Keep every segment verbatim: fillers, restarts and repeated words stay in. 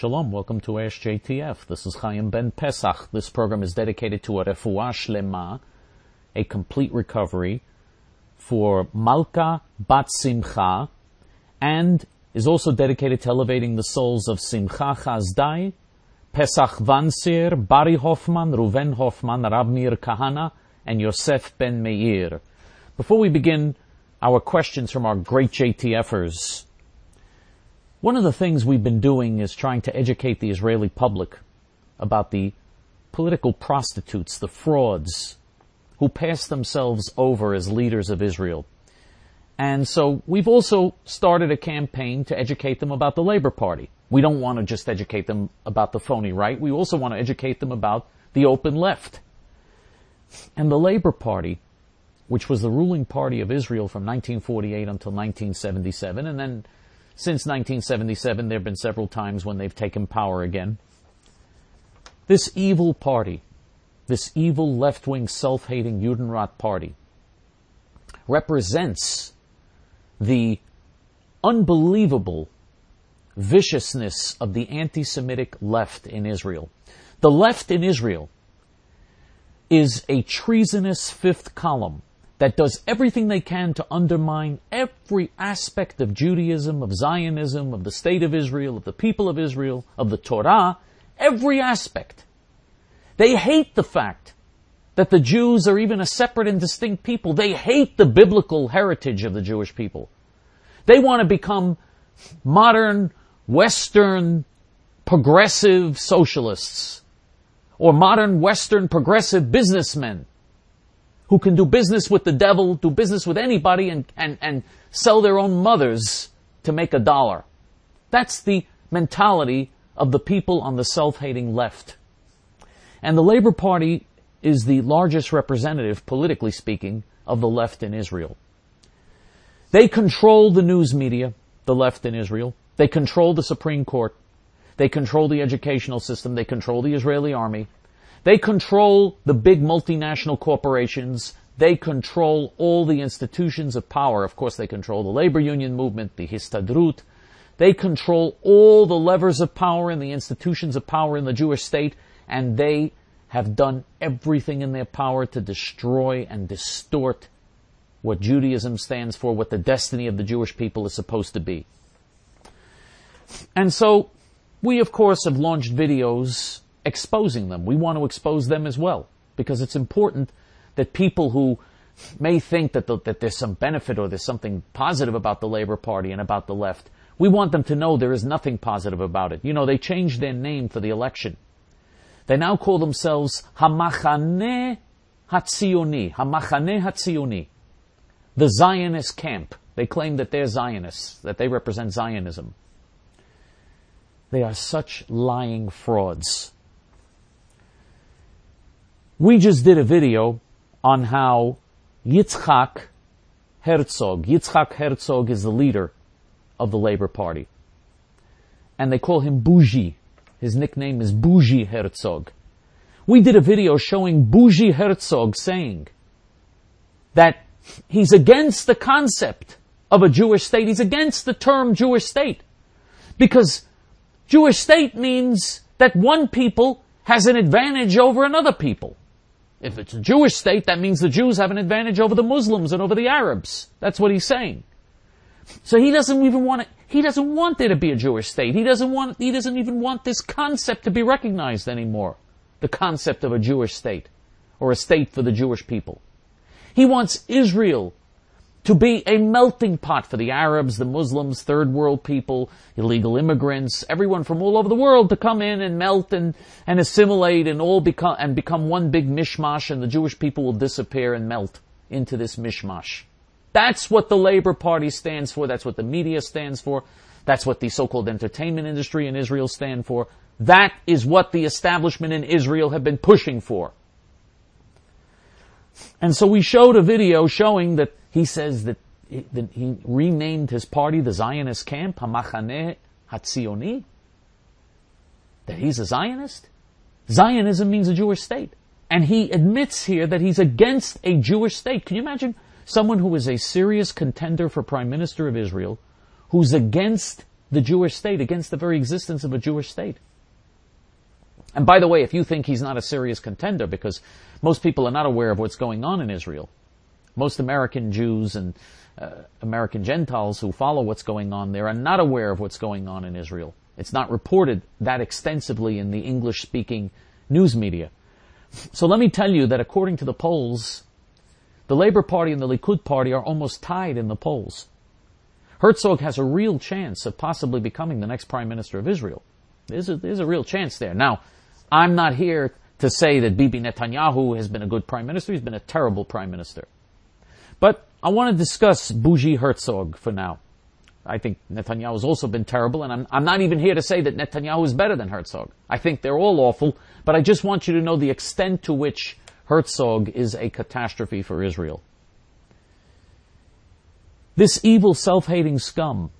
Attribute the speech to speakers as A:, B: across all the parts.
A: Shalom, welcome to Ask J T F. This is Chaim Ben Pesach. This program is dedicated to a refuah shlema, a complete recovery for Malka Bat Simcha, and is also dedicated to elevating the souls of Simcha Chazdai, Pesach Vansir, Bari Hoffman, Ruven Hoffman, Rab Meir Kahana, and Yosef Ben Meir. Before we begin our questions from our great JTFers, one of the things we've been doing is trying to educate the Israeli public about the political prostitutes, the frauds, who pass themselves over as leaders of Israel. And so we've also started a campaign to educate them about the Labor Party. We don't want to just educate them about the phony right. We also want to educate them about the open left. And the Labor Party, which was the ruling party of Israel from nineteen forty-eight until nineteen seventy-seven, and then since nineteen seventy-seven, there have been several times when they've taken power again. This evil party, this evil left-wing self-hating Judenrat party, represents the unbelievable viciousness of the anti-Semitic left in Israel. The left in Israel is a treasonous fifth column that does everything they can to undermine every aspect of Judaism, of Zionism, of the state of Israel, of the people of Israel, of the Torah, every aspect. They hate the fact that the Jews are even a separate and distinct people. They hate the biblical heritage of the Jewish people. They want to become modern, Western, progressive socialists, or modern, Western, progressive businessmen, who can do business with the devil, do business with anybody, and, and, and sell their own mothers to make a dollar. That's the mentality of the people on the self-hating left. And the Labor Party is the largest representative, politically speaking, of the left in Israel. They control the news media, the left in Israel. They control the Supreme Court. They control the educational system. They control the Israeli army. They control the big multinational corporations. They control all the institutions of power. Of course, they control the labor union movement, the Histadrut. They control all the levers of power and the institutions of power in the Jewish state, and they have done everything in their power to destroy and distort what Judaism stands for, what the destiny of the Jewish people is supposed to be. And so, we of course have launched videos exposing them. We want to expose them as well, because it's important that people who may think that, the, that there's some benefit or there's something positive about the Labor Party and about the left, we want them to know there is nothing positive about it. You know, they changed their name for the election. They now call themselves Hamachaneh Hatzioni, Hamachaneh Hatzioni, the Zionist camp. They claim that they're Zionists, that they represent Zionism. They are such lying frauds. We just did a video on how Yitzhak Herzog, Yitzhak Herzog is the leader of the Labor Party. And they call him Bougie. His nickname is Bougie Herzog. We did a video showing Bougie Herzog saying that he's against the concept of a Jewish state. He's against the term Jewish state. Because Jewish state means that one people has an advantage over another people. If it's a Jewish state, that means the Jews have an advantage over the Muslims and over the Arabs. That's what he's saying. So he doesn't even want it, he doesn't want there to be a Jewish state. He doesn't want, he doesn't even want this concept to be recognized anymore. The concept of a Jewish state, or a state for the Jewish people. He wants Israel to be a melting pot for the Arabs, the Muslims, third world people, illegal immigrants, everyone from all over the world to come in and melt and, and assimilate and all become, and become one big mishmash, and the Jewish people will disappear and melt into this mishmash. That's what the Labor Party stands for. That's what the media stands for. That's what the so-called entertainment industry in Israel stand for. That is what the establishment in Israel have been pushing for. And so we showed a video showing that he says that he, that he renamed his party the Zionist camp, Hamachaneh Hatzioni, that he's a Zionist. Zionism means a Jewish state. And he admits here that he's against a Jewish state. Can you imagine someone who is a serious contender for Prime Minister of Israel, who's against the Jewish state, against the very existence of a Jewish state. And by the way, if you think he's not a serious contender, because most people are not aware of what's going on in Israel, most American Jews and uh, American Gentiles who follow what's going on there are not aware of what's going on in Israel. It's not reported that extensively in the English-speaking news media. So let me tell you that according to the polls, the Labour Party and the Likud Party are almost tied in the polls. Herzog has a real chance of possibly becoming the next Prime Minister of Israel. There's a, there's a real chance there. Now, I'm not here to say that Bibi Netanyahu has been a good Prime Minister. He's been a terrible Prime Minister. But I want to discuss Bougie Herzog for now. I think Netanyahu has also been terrible, and I'm, I'm not even here to say that Netanyahu is better than Herzog. I think they're all awful, but I just want you to know the extent to which Herzog is a catastrophe for Israel. This evil, self-hating scum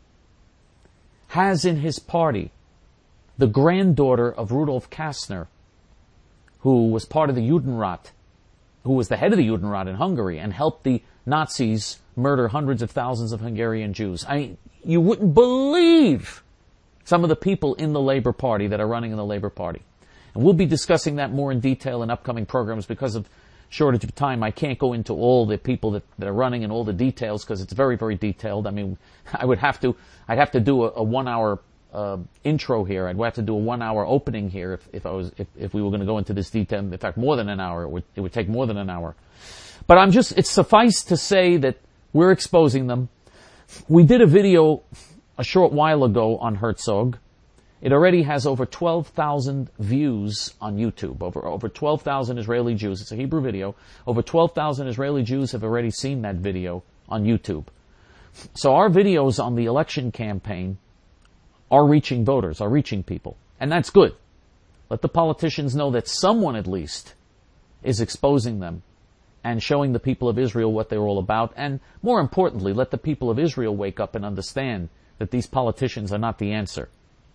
A: has in his party the granddaughter of Rudolf Kastner, who was part of the Judenrat, who was the head of the Judenrat in Hungary and helped the Nazis murder hundreds of thousands of Hungarian Jews. I mean, you wouldn't believe some of the people in the Labour Party that are running in the Labour Party. And we'll be discussing that more in detail in upcoming programs. Because of shortage of time, I can't go into all the people that, that are running and all the details, because it's very, very detailed. I mean, I would have to, I'd have to do a, a one-hour uh, intro here. I'd have to do a one-hour opening here if, if I was, if, if we were going to go into this detail. In fact, more than an hour. It would, it would take more than an hour. But I'm just, it's suffice to say that we're exposing them. We did a video a short while ago on Herzog. It already has over twelve thousand views on YouTube. Over, over twelve thousand Israeli Jews. It's a Hebrew video. Over twelve thousand Israeli Jews have already seen that video on YouTube. So our videos on the election campaign are reaching voters, are reaching people. And that's good. Let the politicians know that someone at least is exposing them and showing the people of Israel what they're all about. And more importantly, let the people of Israel wake up and understand that these politicians are not the answer.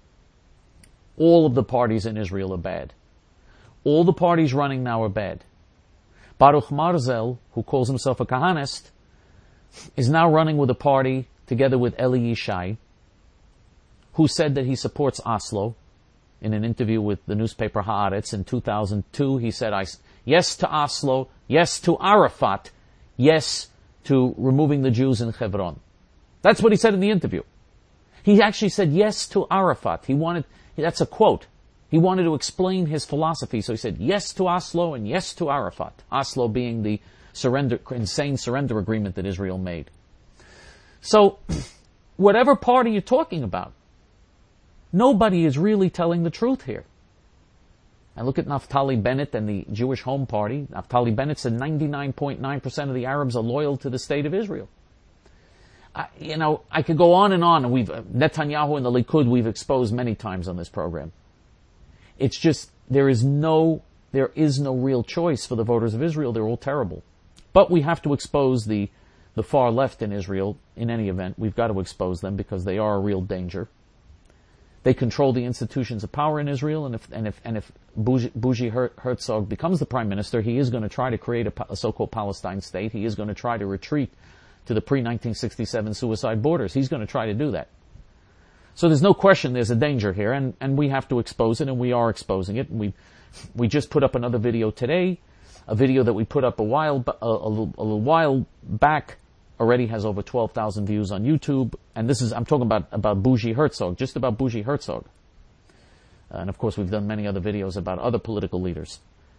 A: All of the parties in Israel are bad. All the parties running now are bad. Baruch Marzel, who calls himself a Kahanist, is now running with a party together with Eli Yishai, who said that he supports Oslo. In an interview with the newspaper Haaretz in two thousand two, he said, I, yes to Oslo, yes to Arafat, yes to removing the Jews in Hebron. That's what he said in the interview. He actually said yes to Arafat. He wanted, that's a quote. He wanted to explain his philosophy, so he said yes to Oslo and yes to Arafat. Oslo being the surrender, insane surrender agreement that Israel made. So, whatever party you're talking about, nobody is really telling the truth here. And look at Naftali Bennett and the Jewish Home Party. Naftali Bennett said ninety-nine point nine percent of the Arabs are loyal to the state of Israel. I, you know, I could go on and on, and we've, Netanyahu and the Likud we've exposed many times on this program. It's just, there is no, there is no real choice for the voters of Israel. They're all terrible. But we have to expose the, the far left in Israel in any event. We've got to expose them because they are a real danger. They control the institutions of power in Israel, and if and if and if Bougie Herzog becomes the prime minister, he is going to try to create a, a so-called Palestine state. He is going to try to retreat to the pre nineteen sixty-seven suicide borders. He's going to try to do that. So there's no question there's a danger here, and, and we have to expose it, and we are exposing it. We we just put up another video today, a video that we put up a while a, a, little, a little while back. Already has over twelve thousand views on YouTube. And this is, I'm talking about, about Bougie Herzog, just about Bougie Herzog. Uh, and of course we've done many other videos about other political leaders.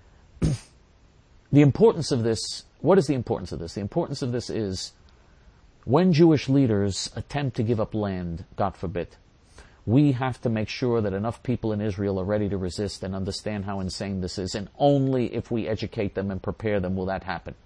A: The importance of this, what is the importance of this? The importance of this is when Jewish leaders attempt to give up land, God forbid, we have to make sure that enough people in Israel are ready to resist and understand how insane this is. And only if we educate them and prepare them will that happen.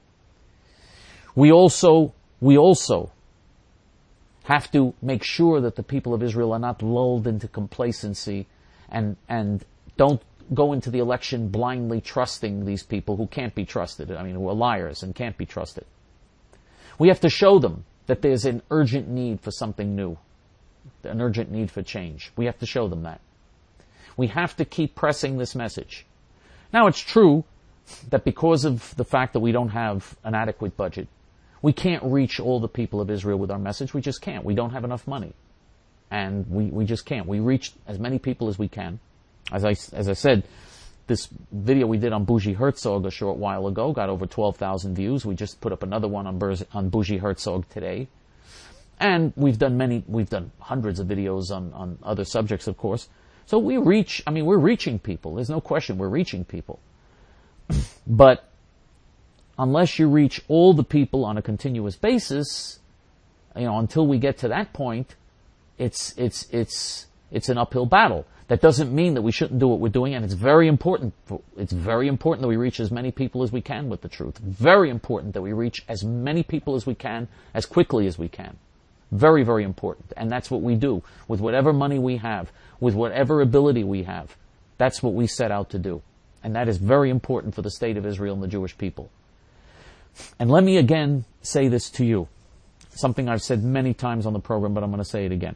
A: We also We also have to make sure that the people of Israel are not lulled into complacency and and don't go into the election blindly trusting these people who can't be trusted. I mean, who are liars and can't be trusted. We have to show them that there's an urgent need for something new, an urgent need for change. We have to show them that. We have to keep pressing this message. Now, it's true that because of the fact that we don't have an adequate budget, we can't reach all the people of Israel with our message. We just can't. We don't have enough money. And we, we just can't. We reach as many people as we can. As I, as I said, this video we did on Bougie Herzog a short while ago got over twelve thousand views. We just put up another one on, Burz, on Bougie Herzog today. And we've done many, we've done hundreds of videos on, on other subjects, of course. So we reach, I mean, we're reaching people. There's no question we're reaching people. But unless you reach all the people on a continuous basis, you know, until we get to that point, it's, it's, it's, it's an uphill battle. That doesn't mean that we shouldn't do what we're doing, and it's very important, it's very important that we reach as many people as we can with the truth. Very important that we reach as many people as we can, as quickly as we can. Very, very important. And that's what we do. With whatever money we have, with whatever ability we have, that's what we set out to do. And that is very important for the state of Israel and the Jewish people. And let me again say this to you. Something I've said many times on the program, but I'm going to say it again.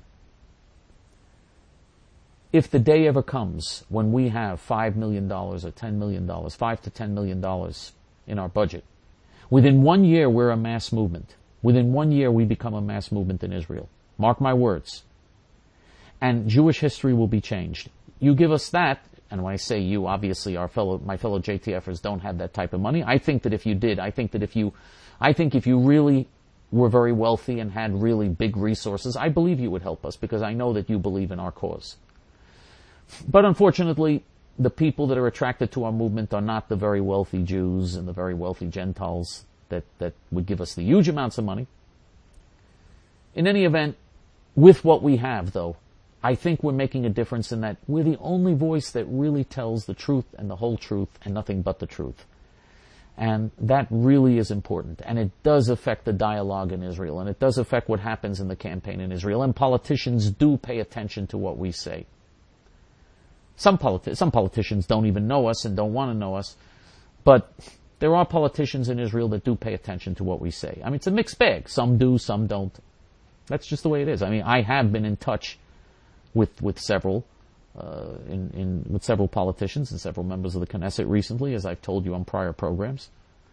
A: If the day ever comes when we have five million dollars or ten million dollars, five to ten million dollars in our budget, within one year we're a mass movement. Within one year we become a mass movement in Israel. Mark my words. And Jewish history will be changed. You give us that, and when I say you, obviously our fellow, my fellow J T Fers don't have that type of money. I think that if you did, I think that if you, I think if you really were very wealthy and had really big resources, I believe you would help us because I know that you believe in our cause. But unfortunately, the people that are attracted to our movement are not the very wealthy Jews and the very wealthy Gentiles that, that would give us the huge amounts of money. In any event, with what we have, though, I think we're making a difference in that we're the only voice that really tells the truth and the whole truth and nothing but the truth. And that really is important. And it does affect the dialogue in Israel, and it does affect what happens in the campaign in Israel. And politicians do pay attention to what we say. Some, politi- some politicians don't even know us and don't want to know us, but there are politicians in Israel that do pay attention to what we say. I mean, it's a mixed bag. Some do, some don't. That's just the way it is. I mean, I have been in touch with with several uh, in, in with several politicians and several members of the Knesset recently, as I've told you on prior programs.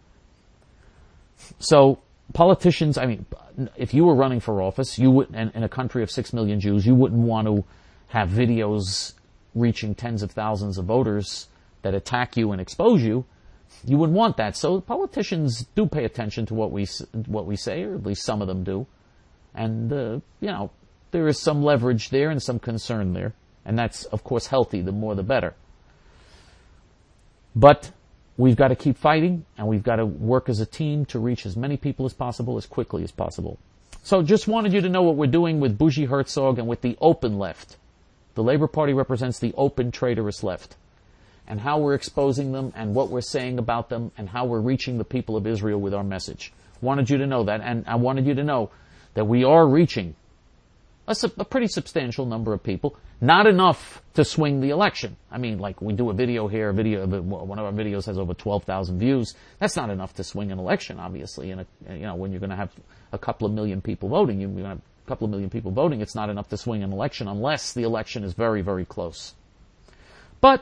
A: So politicians, I mean, if you were running for office, you would, and in a country of six million Jews, you wouldn't want to have videos reaching tens of thousands of voters that attack you and expose you. You wouldn't want that. So politicians do pay attention to what we what we say, or at least some of them do. And, uh, you know, there is some leverage there and some concern there. And that's, of course, healthy. The more, the better. But we've got to keep fighting, and we've got to work as a team to reach as many people as possible, as quickly as possible. So just wanted you to know what we're doing with Bougie Herzog and with the open left. The Labour Party represents the open traitorous left. And how we're exposing them, and what we're saying about them, and how we're reaching the people of Israel with our message. Wanted you to know that, and I wanted you to know that we are reaching a, a pretty substantial number of people. Not enough to swing the election. I mean, like, we do a video here, a video, one of our videos has over twelve thousand views. That's not enough to swing an election, obviously. And, you know, when you're going to have a couple of million people voting, you're going to have a couple of million people voting, it's not enough to swing an election unless the election is very, very close. But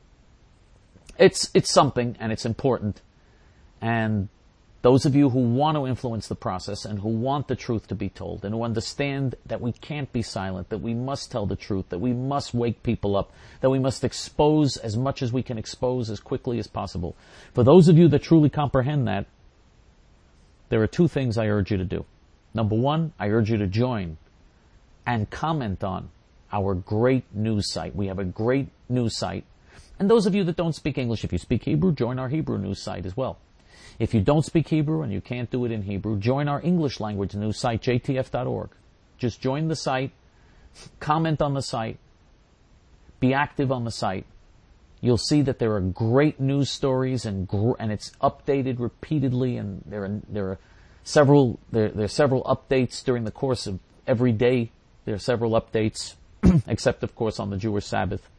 A: it's, it's something, and it's important. And those of you who want to influence the process and who want the truth to be told and who understand that we can't be silent, that we must tell the truth, that we must wake people up, that we must expose as much as we can expose as quickly as possible. For those of you that truly comprehend that, there are two things I urge you to do. Number one, I urge you to join and comment on our great news site. We have a great news site. And those of you that don't speak English, if you speak Hebrew, join our Hebrew news site as well. If you don't speak Hebrew and you can't do it in Hebrew, join our English language news site, J T F dot org. Just join the site, comment on the site, be active on the site. You'll see that there are great news stories, and gr- and it's updated repeatedly, and there are there are several there there are several updates during the course of every day. There are several updates, except of course on the Jewish Sabbath.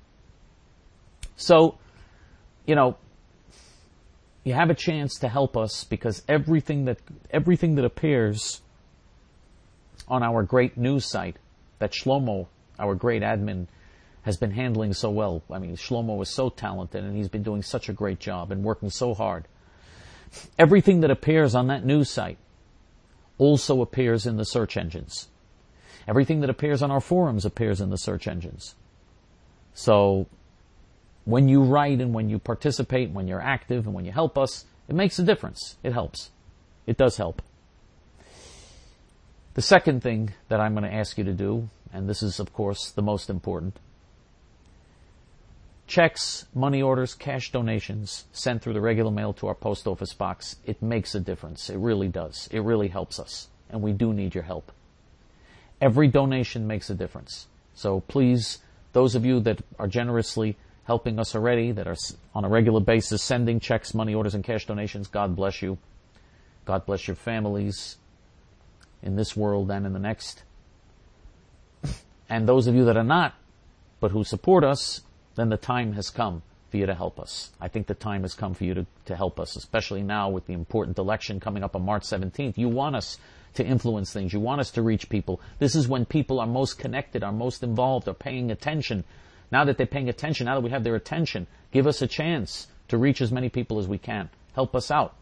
A: So, you know, you have a chance to help us, because everything that everything that appears on our great news site that Shlomo, our great admin, has been handling so well. I mean, Shlomo is so talented, and he's been doing such a great job and working so hard. Everything that appears on that news site also appears in the search engines. Everything that appears on our forums appears in the search engines. So when you write and when you participate, when you're active and when you help us, it makes a difference. It helps. It does help. The second thing that I'm going to ask you to do, and this is, of course, the most important, checks, money orders, cash donations sent through the regular mail to our post office box, it makes a difference. It really does. It really helps us. And we do need your help. Every donation makes a difference. So please, those of you that are generously helping us already, that are on a regular basis sending checks, money orders, and cash donations, God bless you. God bless your families in this world and in the next. And those of you that are not, but who support us, then the time has come for you to help us. I think the time has come for you to, to help us, especially now with the important election coming up on March seventeenth. You want us to influence things. You want us to reach people. This is when people are most connected, are most involved, are paying attention. Now that they're paying attention, now that we have their attention, give us a chance to reach as many people as we can. Help us out.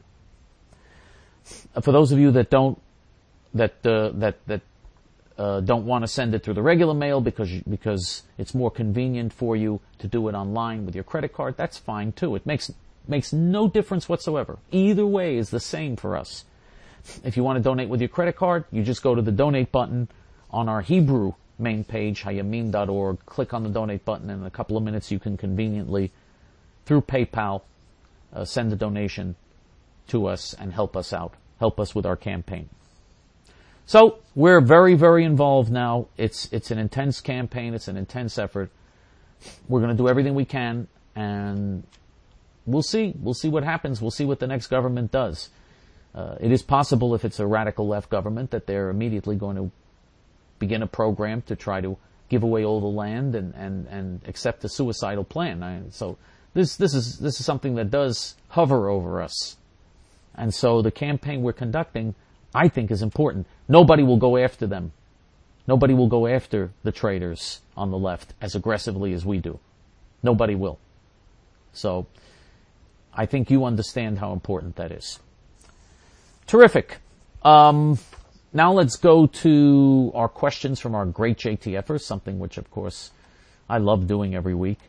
A: For those of you that don't, that uh, that that uh, don't want to send it through the regular mail because because it's more convenient for you to do it online with your credit card, that's fine too. It makes makes no difference whatsoever. Either way is the same for us. If you want to donate with your credit card, you just go to the donate button on our Hebrew main page, hayamin dot org, click on the donate button, and in a couple of minutes you can conveniently, through PayPal, uh, send a donation to us and help us out, help us with our campaign. So, we're very, very involved now. It's it's an intense campaign, it's an intense effort. We're going to do everything we can, and we'll see. We'll see what happens. We'll see what the next government does. Uh, it is possible, if it's a radical left government, that they're immediately going to begin a program to try to give away all the land and, and, and accept a suicidal plan. I, so this this is this is something that does hover over us. And so the campaign we're conducting, I think, is important. Nobody will go after them. Nobody will go after the traitors on the left as aggressively as we do. Nobody will. So I think you understand how important that is. Terrific. Um, now let's go to our questions from our great J T Fers, something which, of course, I love doing every week.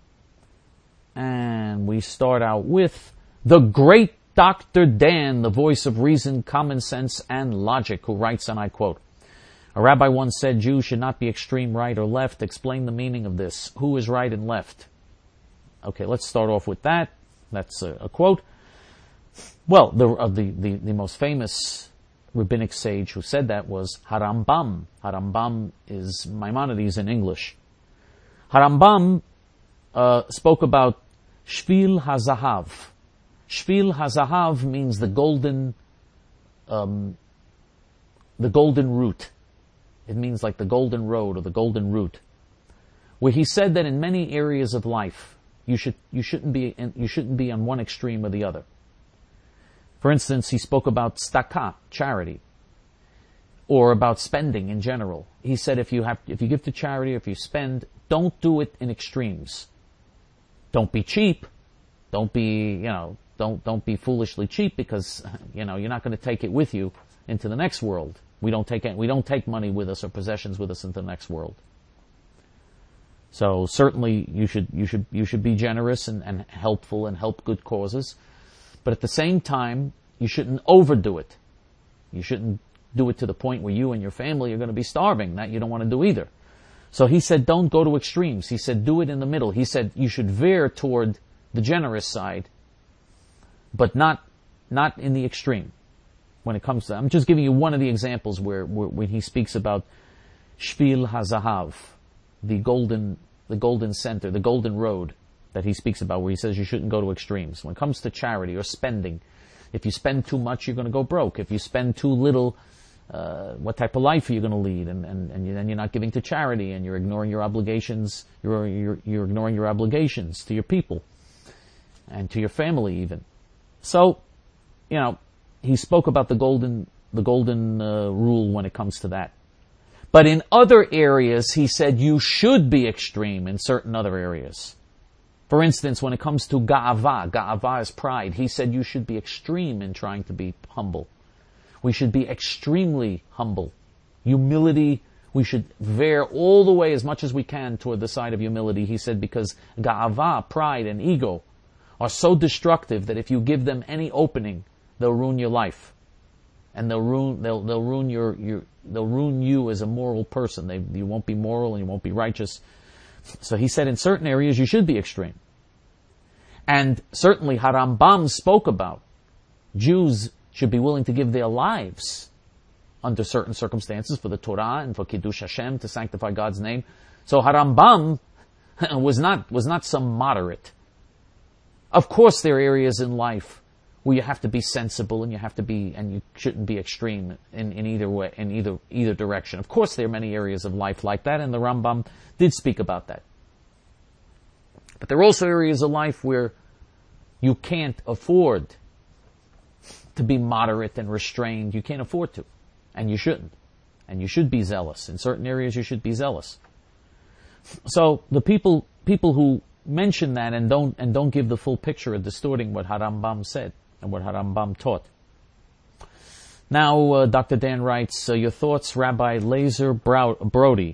A: And we start out with the great Doctor Dan, the voice of reason, common sense, and logic, who writes, and I quote, "A rabbi once said Jews should not be extreme right or left. Explain the meaning of this. Who is right and left?" Okay, let's start off with that. That's a, a quote. Well, the, uh, the, the, the most famous rabbinic sage who said that was Harambam. Harambam is Maimonides in English. Harambam uh, spoke about Shvil HaZahav. Shvil HaZahav means the golden, um, the golden route. It means like the golden road or the golden route. Where he said that in many areas of life, you should you shouldn't be in, you shouldn't be on one extreme or the other. For instance, he spoke about tzedakah, charity, or about spending in general. He said if you have, if you give to charity, or if you spend, don't do it in extremes. Don't be cheap. Don't be, you know, don't don't be foolishly cheap, because, you know, you're not going to take it with you into the next world. We don't take we don't take money with us or possessions with us into the next world. So certainly you should you should you should be generous and, and helpful and help good causes. But at the same time, you shouldn't overdo it. You shouldn't do it to the point where you and your family are going to be starving. That you don't want to do either. So he said, don't go to extremes. He said, do it in the middle. He said, you should veer toward the generous side, but not not in the extreme. When it comes to, I'm just giving you one of the examples where, where when he speaks about Shvil HaZahav, the golden the golden center, the golden road that he speaks about, where he says you shouldn't go to extremes. When it comes to charity or spending, if you spend too much, you're going to go broke. If you spend too little, uh, what type of life are you going to lead? And, and, and then you're not giving to charity, and you're ignoring your obligations, you're, you're, you're ignoring your obligations to your people and to your family even. So, you know, he spoke about the golden, the golden uh, rule when it comes to that. But in other areas, he said you should be extreme in certain other areas. For instance, when it comes to ga'ava, ga'ava is pride, he said you should be extreme in trying to be humble. We should be extremely humble. Humility we should veer all the way as much as we can toward the side of humility. He said, because ga'ava, pride, and ego are so destructive that if you give them any opening, they'll ruin your life. And they'll ruin, they'll, they'll ruin your, your, they'll ruin you as a moral person. They, you won't be moral and you won't be righteous. So he said in certain areas you should be extreme. And certainly Harambam spoke about Jews should be willing to give their lives under certain circumstances for the Torah and for Kiddush Hashem, to sanctify God's name. So Harambam was not, was not some moderate. Of course there are areas in life where you have to be sensible and you have to be, and you shouldn't be extreme in, in either way, in either, either direction. Of course there are many areas of life like that, and the Rambam did speak about that. But there are also areas of life where you can't afford to be moderate and restrained. You can't afford to. And you shouldn't. And you should be zealous. In certain areas you should be zealous. So the people people who mention that and don't and don't give the full picture are distorting what Harambam said and what Harambam taught. Now uh, Doctor Dan writes, uh, your thoughts, Rabbi Lazer Brow- Brody.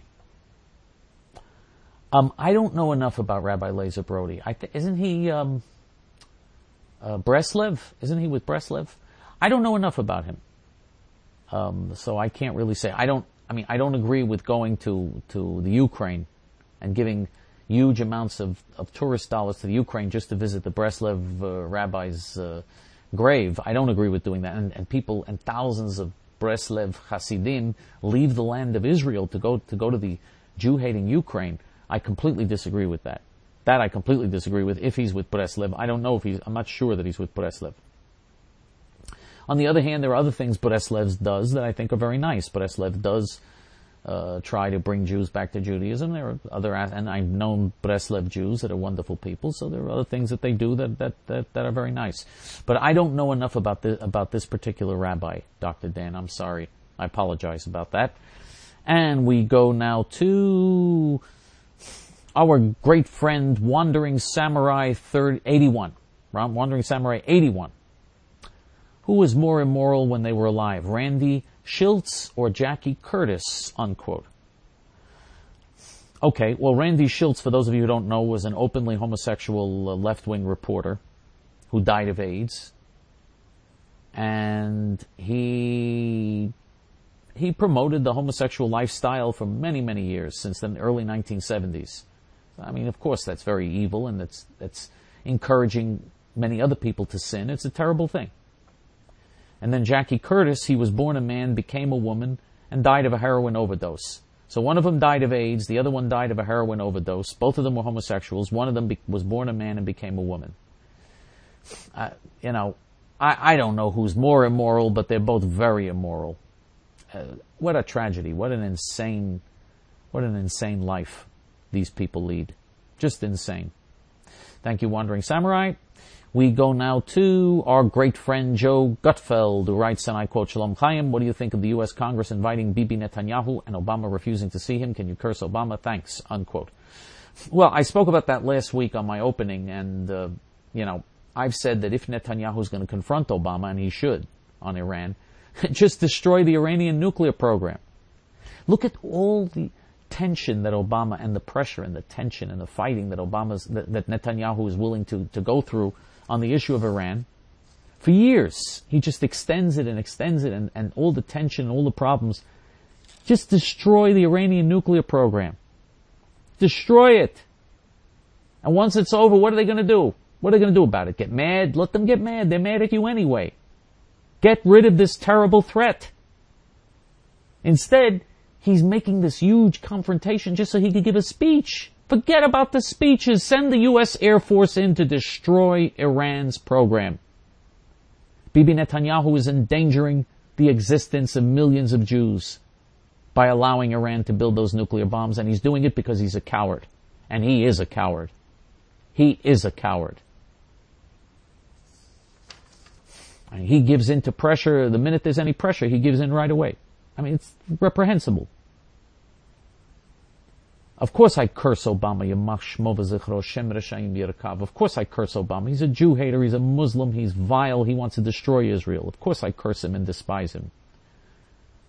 A: Um, I don't know enough about Rabbi Lazer Brody. I th- isn't he um, uh, Breslev? Isn't he with Breslev? I don't know enough about him. Um, so I can't really say. I don't, I mean, I don't agree with going to, to the Ukraine and giving huge amounts of, of tourist dollars to the Ukraine just to visit the Breslev uh, rabbi's uh, grave. I don't agree with doing that. And, and people, and thousands of Breslev Hasidim leave the land of Israel to go, to go to the Jew-hating Ukraine. I completely disagree with that. That I completely disagree with if he's with Breslev. I don't know if he's, I'm not sure that he's with Breslev. On the other hand, there are other things Breslev does that I think are very nice. Breslev does uh, try to bring Jews back to Judaism. There are other, and I've known Breslev Jews that are wonderful people. So there are other things that they do that that that, that are very nice. But I don't know enough about this about this particular rabbi, Doctor Dan. I'm sorry. I apologize about that. And we go now to our great friend, Wandering Samurai eighty-one. Wandering Samurai eighty-one. Who was more immoral when they were alive, Randy Shiltz or Jackie Curtis, unquote. Okay, well, Randy Shiltz, for those of you who don't know, was an openly homosexual uh, left-wing reporter who died of AIDS. And he he promoted the homosexual lifestyle for many, many years, since the early nineteen seventies. I mean, of course, that's very evil, and that's that's encouraging many other people to sin. It's a terrible thing. And then Jackie Curtis, he was born a man, became a woman, and died of a heroin overdose. So one of them died of AIDS, the other one died of a heroin overdose. Both of them were homosexuals. One of them be- was born a man and became a woman. Uh, you know, I, I don't know who's more immoral, but they're both very immoral. Uh, what a tragedy. What an insane, what an insane life these people lead. Just insane. Thank you, Wandering Samurai. We go now to our great friend Joe Gutfeld, who writes, and I quote, Shalom Chaim, what do you think of the U S Congress inviting Bibi Netanyahu and Obama refusing to see him? Can you curse Obama? Thanks, unquote. Well, I spoke about that last week on my opening, and, uh, you know, I've said that if Netanyahu is going to confront Obama, and he should, on Iran, just destroy the Iranian nuclear program. Look at all the tension that Obama, and the pressure and the tension and the fighting that Obama's, that, that Netanyahu is willing to, to go through on the issue of Iran. For years, he just extends it and extends it, and, and all the tension and all the problems. Just destroy the Iranian nuclear program. Destroy it. And once it's over, what are they going to do? What are they going to do about it? Get mad? Let them get mad. They're mad at you anyway. Get rid of this terrible threat. Instead, he's making this huge confrontation just so he could give a speech. Forget about the speeches. Send the U S Air Force in to destroy Iran's program. Bibi Netanyahu is endangering the existence of millions of Jews by allowing Iran to build those nuclear bombs, and he's doing it because he's a coward. And he is a coward. He is a coward. And he gives in to pressure. The minute there's any pressure, he gives in right away. I mean, it's reprehensible. Of course I curse Obama. Of course I curse Obama. He's a Jew hater. He's a Muslim. He's vile. He wants to destroy Israel. Of course I curse him and despise him.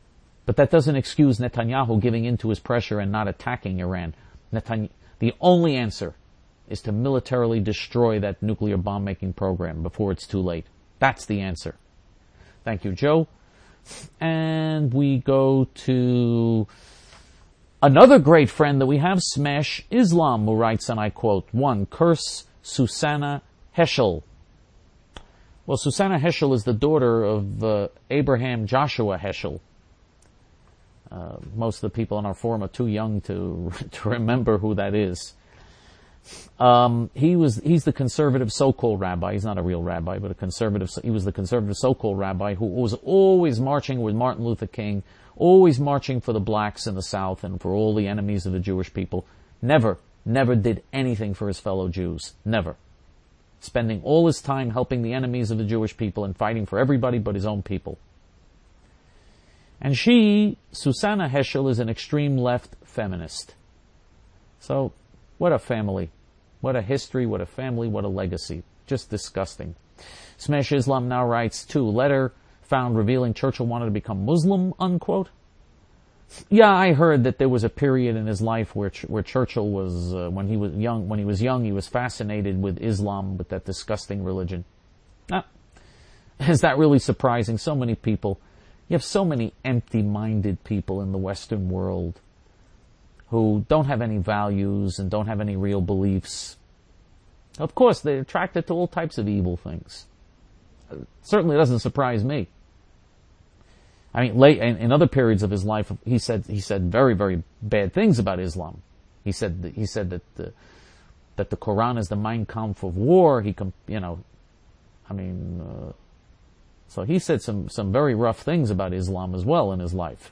A: But that doesn't excuse Netanyahu giving in to his pressure and not attacking Iran. Netany- the only answer is to militarily destroy that nuclear bomb-making program before it's too late. That's the answer. Thank you, Joe. And we go to another great friend that we have, Smash Islam, who writes, and I quote, one, curse Susanna Heschel. Well, Susanna Heschel is the daughter of uh, Abraham Joshua Heschel. Uh, most of the people on our forum are too young to to remember who that is. Um, he was he's the conservative so-called rabbi. He's not a real rabbi, but a conservative. He was the conservative so-called rabbi who was always marching with Martin Luther King, always marching for the blacks in the South and for all the enemies of the Jewish people. Never, never did anything for his fellow Jews. Never. Spending all his time helping the enemies of the Jewish people and fighting for everybody but his own people. And she, Susanna Heschel, is an extreme left feminist. So, what a family. What a history, what a family, what a legacy. Just disgusting. Smash Islam now writes, two, letter found revealing Churchill wanted to become Muslim, unquote. Yeah, I heard that there was a period in his life where where Churchill was, uh, when he was young, when he was young, he was fascinated with Islam, with that disgusting religion. Ah, is that really surprising? So many people, you have so many empty-minded people in the Western world who don't have any values and don't have any real beliefs. Of course, they're attracted to all types of evil things. It certainly doesn't surprise me. I mean, late in, in other periods of his life, he said he said very, very bad things about Islam. He said that, he said that the, that the Quran is the Mein Kampf of war. He, you know, I mean, uh, so he said some some very rough things about Islam as well in his life.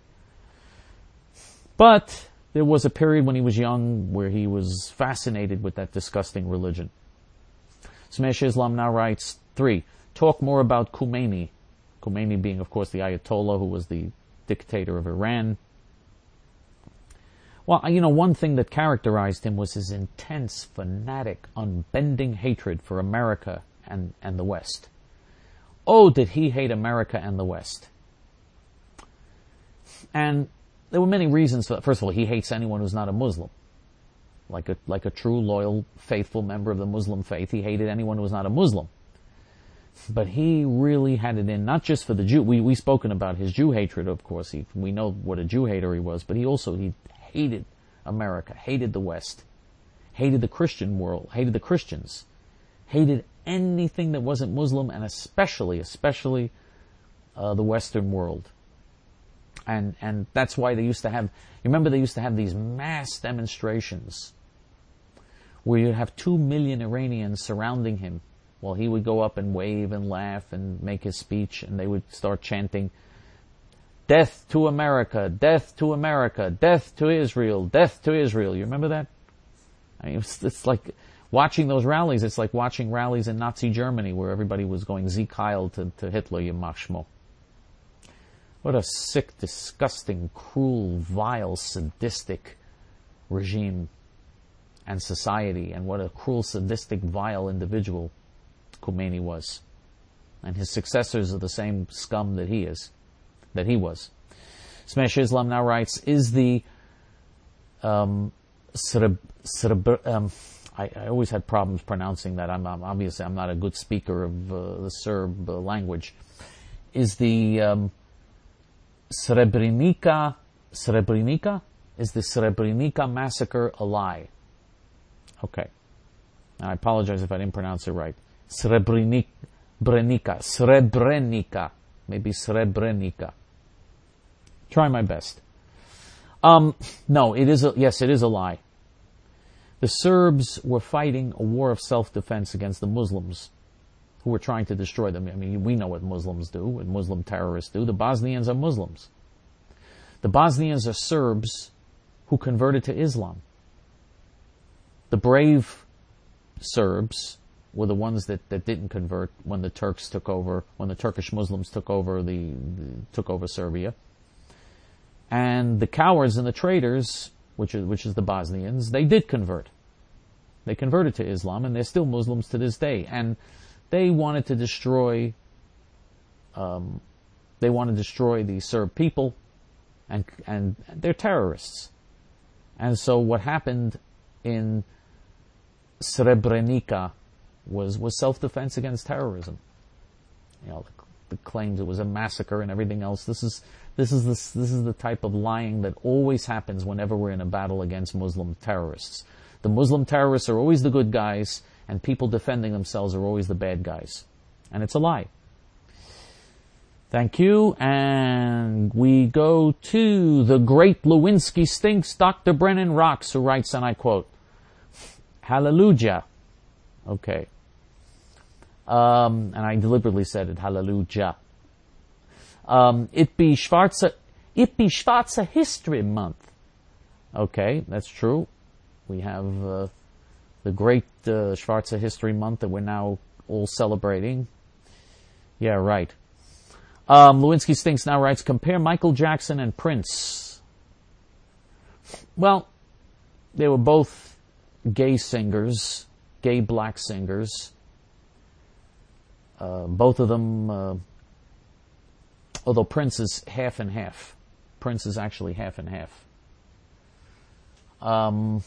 A: But there was a period when he was young where he was fascinated with that disgusting religion. Smash Islam now writes, three, talk more about Khomeini. Khomeini being, of course, the Ayatollah who was the dictator of Iran. Well, you know, one thing that characterized him was his intense, fanatic, unbending hatred for America and, and the West. Oh, did he hate America and the West. And there were many reasons for that. First of all, he hates anyone who's not a Muslim. Like a, like a true, loyal, faithful member of the Muslim faith, he hated anyone who was not a Muslim. But he really had it in, not just for the Jew. We, we've spoken about his Jew hatred, of course. He, we know what a Jew hater he was, but he also, he hated America, hated the West, hated the Christian world, hated the Christians, hated anything that wasn't Muslim, and especially, especially, uh, the Western world. And, and that's why they used to have, you remember they used to have these mass demonstrations where you'd have two million Iranians surrounding him while he would go up and wave and laugh and make his speech, and they would start chanting, "Death to America, death to America, death to Israel, death to Israel." You remember that? I mean, it's, it's like watching those rallies. It's like watching rallies in Nazi Germany where everybody was going Sieg Heil to, to Hitler, Yamach Shmo. What a sick, disgusting, cruel, vile, sadistic regime and society, and what a cruel, sadistic, vile individual Khomeini was. And his successors are the same scum that he is, that he was. Smash Islam now writes, is the um, Sreb, Sreb, um I, I always had problems pronouncing that. I'm, I'm obviously I'm not a good speaker of uh, the Serb uh, language. Is the um, Srebrenica Srebrenica is the Srebrenica massacre a lie? Okay, I apologize if I didn't pronounce it right. Srebrenica, Srebrenica, maybe Srebrenica. Try my best. Um, no, it is a, yes, it is a lie. The Serbs were fighting a war of self-defense against the Muslims who were trying to destroy them. I mean, we know what Muslims do, what Muslim terrorists do. The Bosnians are Muslims. The Bosnians are Serbs who converted to Islam. The brave Serbs were the ones that, that didn't convert when the Turks took over, when the Turkish Muslims took over the, the took over Serbia. And the cowards and the traitors, which is, which is the Bosnians, they did convert. They converted to Islam, and they're still Muslims to this day. And they wanted to destroy, um, they want to destroy the Serb people. and and they're terrorists. And so what happened in Srebrenica was was self-defense against terrorism. You know, the, the claims it was a massacre and everything else. This is this is this this is the type of lying that always happens whenever we're in a battle against Muslim terrorists. The Muslim terrorists are always the good guys, and people defending themselves are always the bad guys. And it's a lie. Thank you. And we go to the great Lewinsky Stinks, Doctor Brennan Rocks, who writes, and I quote, Hallelujah. Okay. Um, and I deliberately said it, Hallelujah. Um, it be Schwarze, it be Schwarze History Month. Okay, that's true. We have uh, the great uh, Schwarze History Month that we're now all celebrating. Yeah, right. Um, Lewinsky Stinks now writes, compare Michael Jackson and Prince. Well, they were both gay singers, gay black singers. Uh, both of them, uh, although Prince is half and half. Prince is actually half and half. Um,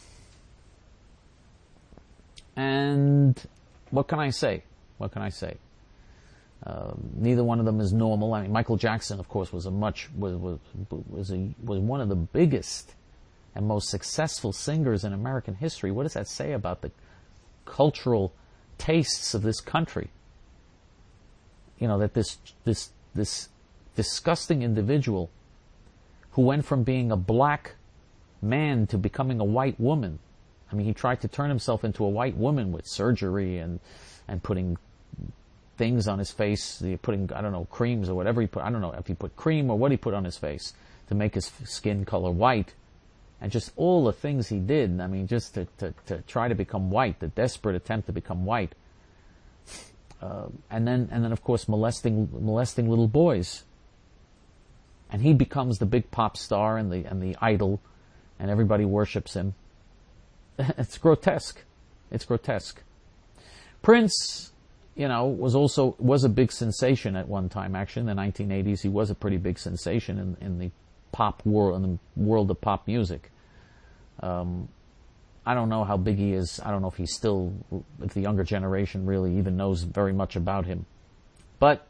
A: and what can I say? What can I say? Uh, neither one of them is normal. I mean, Michael Jackson, of course, was a much was was was, a, was one of the biggest and most successful singers in American history. What does that say about the cultural tastes of this country? You know, that this this this disgusting individual who went from being a black man to becoming a white woman. I mean, he tried to turn himself into a white woman with surgery and and putting things on his face, putting, I don't know, creams or whatever he put. I don't know if he put cream or what he put on his face to make his skin color white. And just all the things he did, I mean, just to, to, to try to become white, the desperate attempt to become white. Uh, and then, and then, of course, molesting, molesting little boys. And he becomes the big pop star and the, and the idol, and everybody worships him. It's grotesque. It's grotesque. Prince, you know, was also, was a big sensation at one time, actually. In the nineteen eighties, he was a pretty big sensation in, in the pop world, in the world of pop music. Um, I don't know how big he is. I don't know if he's still, if the younger generation really even knows very much about him. But,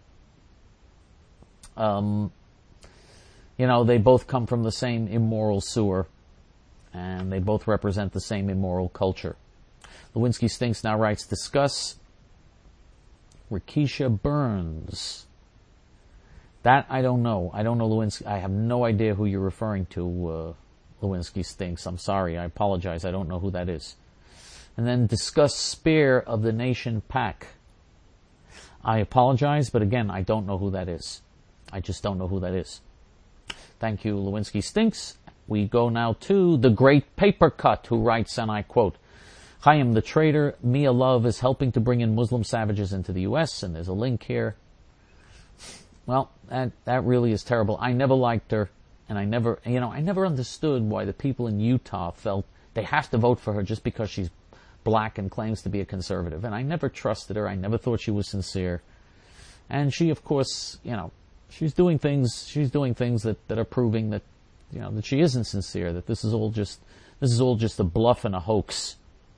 A: um, you know, they both come from the same immoral sewer, and they both represent the same immoral culture. Lewinsky Stinks now writes, discuss Rikisha Burns. That I don't know. I don't know Lewinsky. I have no idea who you're referring to, uh, Lewinsky Stinks. I'm sorry. I apologize. I don't know who that is. And then discuss Spear of the Nation Pack. I apologize, but again, I don't know who that is. I just don't know who that is. Thank you, Lewinsky Stinks. We go now to the great Paper Cut, who writes, and I quote, Chaim the Traitor, Mia Love is helping to bring in Muslim savages into the U S, and there's a link here. Well, that, that really is terrible. I never liked her, and I never, you know, I never understood why the people in Utah felt they have to vote for her just because she's black and claims to be a conservative. And I never trusted her. I never thought she was sincere. And she, of course, you know, she's doing things, she's doing things that, that are proving that, you know, that she isn't sincere, that this is all just, this is all just a bluff and a hoax.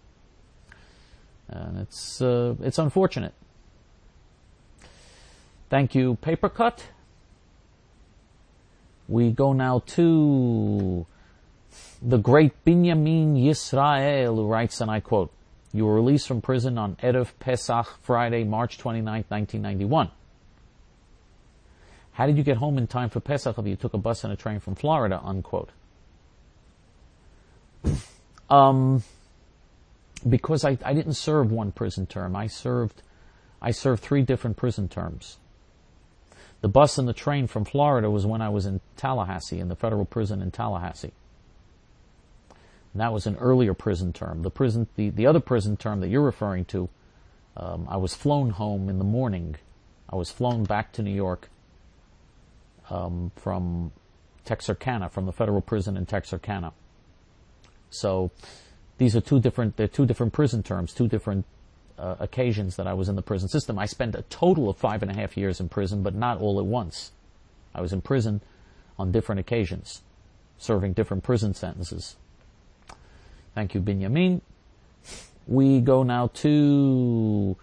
A: And it's, uh, it's unfortunate. Thank you, Paper Cut. We go now to the great Binyamin Yisrael, who writes, and I quote, you were released from prison on Erev Pesach, Friday, March twenty-ninth, nineteen ninety-one. How did you get home in time for Pesach if you took a bus and a train from Florida, unquote? um, because I, I didn't serve one prison term. I served, I served three different prison terms. The bus and the train from Florida was when I was in Tallahassee, in the federal prison in Tallahassee. And that was an earlier prison term. The prison, the, the other prison term that you're referring to, um, I was flown home in the morning. I was flown back to New York um, from Texarkana, from the federal prison in Texarkana. So these are two different, they're two different prison terms, two different Uh, occasions that I was in the prison system. I spent a total of five and a half years in prison, but not all at once. I was in prison on different occasions, serving different prison sentences. Thank you, Binyamin. We go now to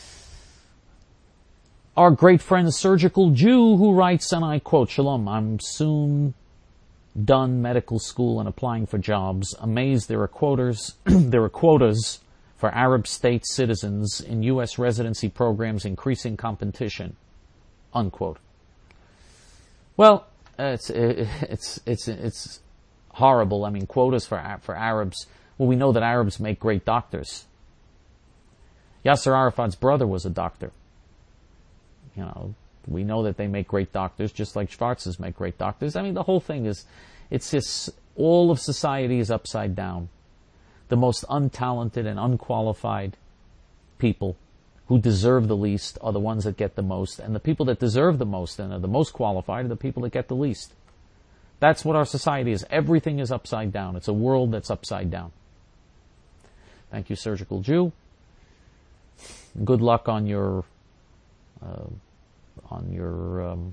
A: our great friend Surgical Jew, who writes, and I quote, Shalom, I'm soon done medical school and applying for jobs. Amazed there are quotas, there are quotas for Arab state citizens in U S residency programs, increasing competition, unquote. Well, it's, it's, it's, it's horrible. I mean, quotas for, for Arabs. Well, we know that Arabs make great doctors. Yasser Arafat's brother was a doctor. You know, we know that they make great doctors, just like Schwarzes make great doctors. I mean, the whole thing is, it's just, all of society is upside down. The most untalented and unqualified people who deserve the least are the ones that get the most, and the people that deserve the most and are the most qualified are the people that get the least. That's what our society is. Everything is upside down. It's a world that's upside down. Thank you, Surgical Jew. Good luck on your uh, on your um,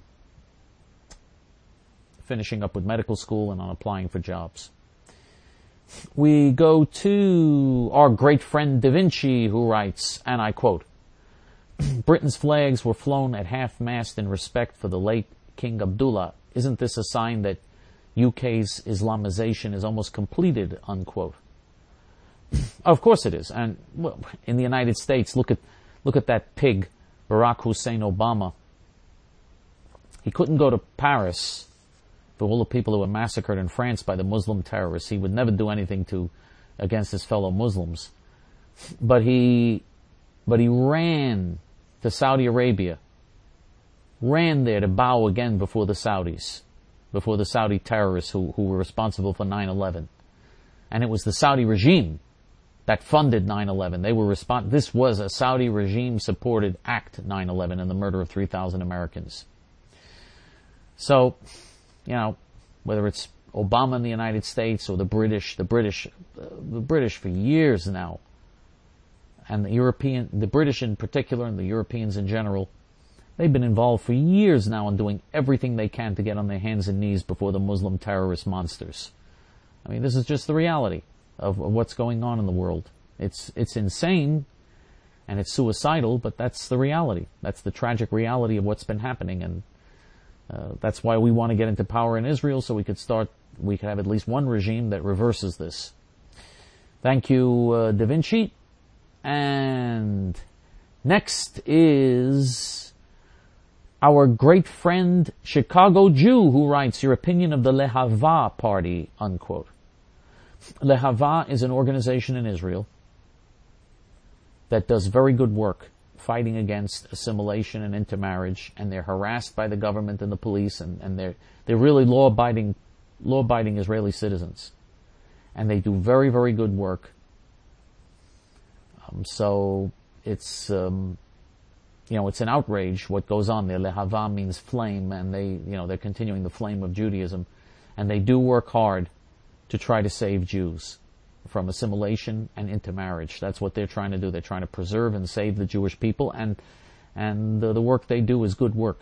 A: finishing up with medical school and on applying for jobs. We go to our great friend Da Vinci, who writes, and I quote, Britain's flags were flown at half-mast in respect for the late King Abdullah. Isn't this a sign that U K's Islamization is almost completed, unquote? Of course it is. And well, in the United States, look at look at that pig, Barack Hussein Obama. He couldn't go to Paris for all the people who were massacred in France by the Muslim terrorists. He would never do anything to against his fellow Muslims. But he but he ran to Saudi Arabia, ran there to bow again before the Saudis, before the Saudi terrorists who, who were responsible for nine eleven. And it was the Saudi regime that funded nine eleven. They were respons- This was a Saudi regime-supported act, nine eleven, and the murder of three thousand Americans. So, you know, whether it's Obama in the United States or the British, the British, uh, the British for years now, and the European, the British in particular, and the Europeans in general, they've been involved for years now in doing everything they can to get on their hands and knees before the Muslim terrorist monsters. I mean, this is just the reality of, of what's going on in the world. It's it's insane, and it's suicidal, but that's the reality. That's the tragic reality of what's been happening, and uh, that's why we want to get into power in Israel, so we could start, we could have at least one regime that reverses this. Thank you, uh, Da Vinci. And next is our great friend Chicago Jew, who writes, your opinion of the Lehava party, unquote. Lehava is an organization in Israel that does very good work fighting against assimilation and intermarriage, and they're harassed by the government and the police, and, and they're they're really law-abiding law-abiding Israeli citizens. And they do very, very good work. Um, so it's um, you know, it's an outrage what goes on there. Lehava means flame, and they you know they're continuing the flame of Judaism, and they do work hard to try to save Jews from assimilation and intermarriage. That's what they're trying to do. They're trying to preserve and save the Jewish people, and and the, the work they do is good work.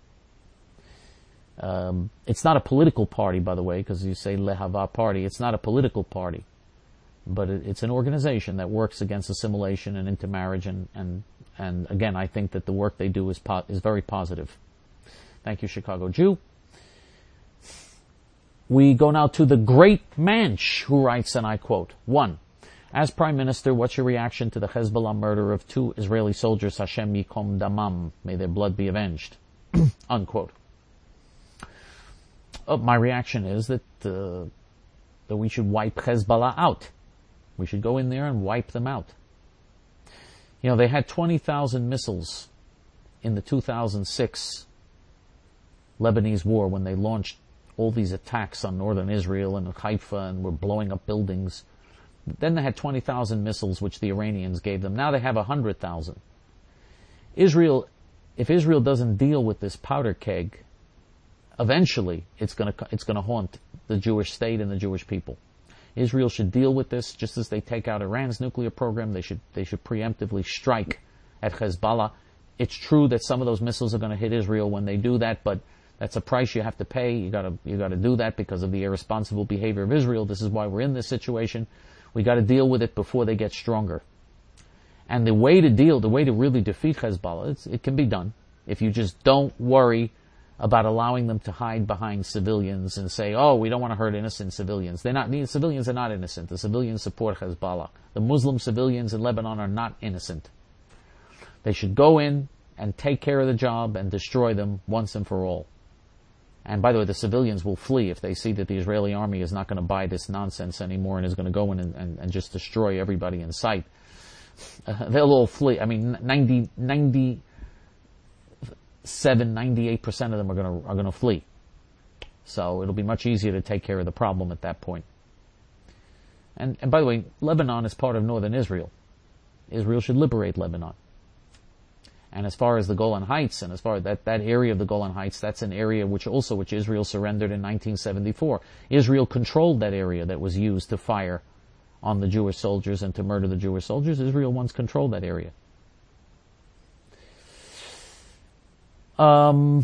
A: Um, it's not a political party, by the way, because you say Lehava party. It's not a political party, but it, it's an organization that works against assimilation and intermarriage, and and and again, I think that the work they do is po- is very positive. Thank you, Chicago Jew. We go now to the great Manch, who writes, and I quote, one, as Prime Minister, what's your reaction to the Hezbollah murder of two Israeli soldiers, Hashem Yikom Damam, may their blood be avenged, unquote. Oh, my reaction is that, uh, that we should wipe Hezbollah out. We should go in there and wipe them out. You know, they had twenty thousand missiles in the two thousand six Lebanese war when they launched all these attacks on northern Israel and Haifa and were blowing up buildings. Then they had twenty thousand missiles, which the Iranians gave them. Now they have one hundred thousand. Israel, if Israel doesn't deal with this powder keg, eventually it's going to it's going to haunt the Jewish state and the Jewish people. Israel should deal with this, just as they take out Iran's nuclear program. They should they should preemptively strike at Hezbollah. It's true that some of those missiles are going to hit Israel when they do that, but That's a price you have to pay. You gotta, you gotta do that because of the irresponsible behavior of Israel. This is why we're in this situation. We gotta deal with it before they get stronger. And the way to deal, the way to really defeat Hezbollah, it's, it can be done. If you just don't worry about allowing them to hide behind civilians and say, oh, we don't want to hurt innocent civilians. They're not, the civilians are not innocent. The civilians support Hezbollah. The Muslim civilians in Lebanon are not innocent. They should go in and take care of the job and destroy them once and for all. And by the way, the civilians will flee if they see that the Israeli army is not going to buy this nonsense anymore and is going to go in and, and, and just destroy everybody in sight. Uh, they'll all flee. I mean, ninety, ninety-seven, ninety-eight percent of them are going to are going to flee. So it'll be much easier to take care of the problem at that point. And, and by the way, Lebanon is part of northern Israel. Israel should liberate Lebanon. And as far as the Golan Heights, and as far as that, that area of the Golan Heights, that's an area which also which Israel surrendered in nineteen seventy-four. Israel controlled that area that was used to fire on the Jewish soldiers and to murder the Jewish soldiers. Israel once controlled that area. Um,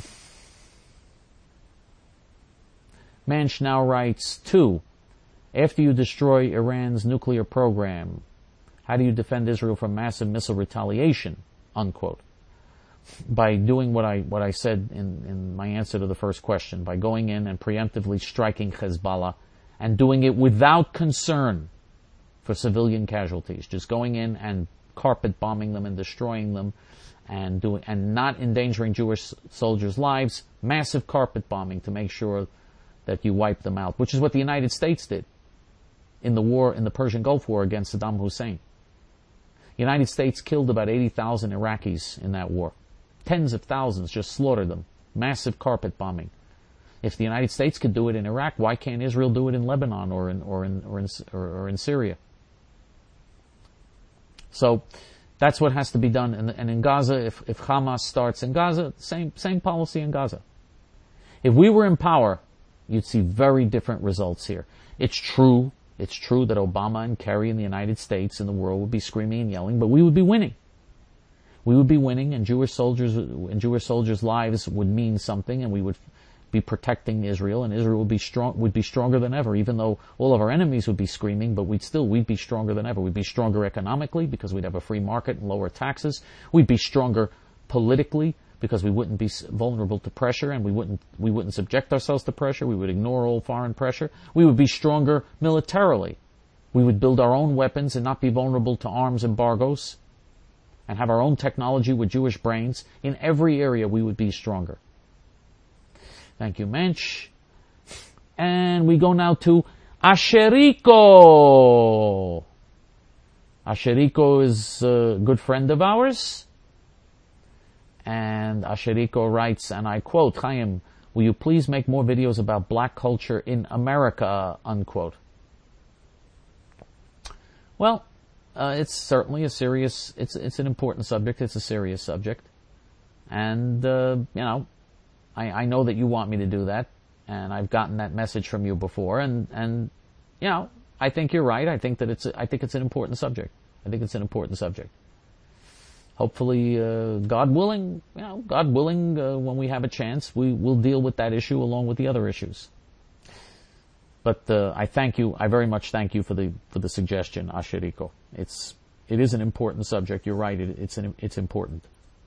A: Manch now writes, two, after you destroy Iran's nuclear program, how do you defend Israel from massive missile retaliation? Unquote. By doing what I what I said in, in my answer to the first question, by going in and preemptively striking Hezbollah and doing it without concern for civilian casualties, just going in and carpet bombing them and destroying them and doing and not endangering Jewish soldiers' lives, massive carpet bombing to make sure that you wipe them out, which is what the United States did in the war, in the Persian Gulf War against Saddam Hussein. The United States killed about eighty thousand Iraqis in that war. Tens of thousands, just slaughtered them. Massive carpet bombing. If the United States could do it in Iraq, why can't Israel do it in Lebanon or in or in or in, or, or in Syria? So that's what has to be done. And, and in Gaza, if, if Hamas starts in Gaza, same same policy in Gaza. If we were in power, you'd see very different results here. It's true. It's true that Obama and Kerry in the United States and the world would be screaming and yelling, but we would be winning. We would be winning, and Jewish soldiers and Jewish soldiers' lives would mean something, and we would be protecting Israel, and Israel would be strong, would be stronger than ever, even though all of our enemies would be screaming, but we'd still, we'd be stronger than ever. We'd be stronger economically because we'd have a free market and lower taxes. We'd be stronger politically because we wouldn't be vulnerable to pressure, and we wouldn't, we wouldn't subject ourselves to pressure. We would ignore all foreign pressure. We would be stronger militarily. We would build our own weapons and not be vulnerable to arms embargoes, and have our own technology with Jewish brains. In every area, we would be stronger. Thank you, Mensch. And we go now to Asheriko. Asheriko is a good friend of ours. And Asheriko writes, and I quote, Chaim, will you please make more videos about black culture in America, unquote. Well, uh, it's certainly a serious, it's it's an important subject, it's a serious subject. And, uh, you know, I, I know that you want me to do that, and I've gotten that message from you before, and, and, you know, I think you're right. I think that it's, a, I think it's an important subject. I think it's an important subject. Hopefully, uh, God willing, you know, God willing, uh, when we have a chance, we will deal with that issue along with the other issues. But, uh, I thank you, I very much thank you for the, for the suggestion, Asheriko. It's, it is an important subject. You're right. It, it's an, it's important.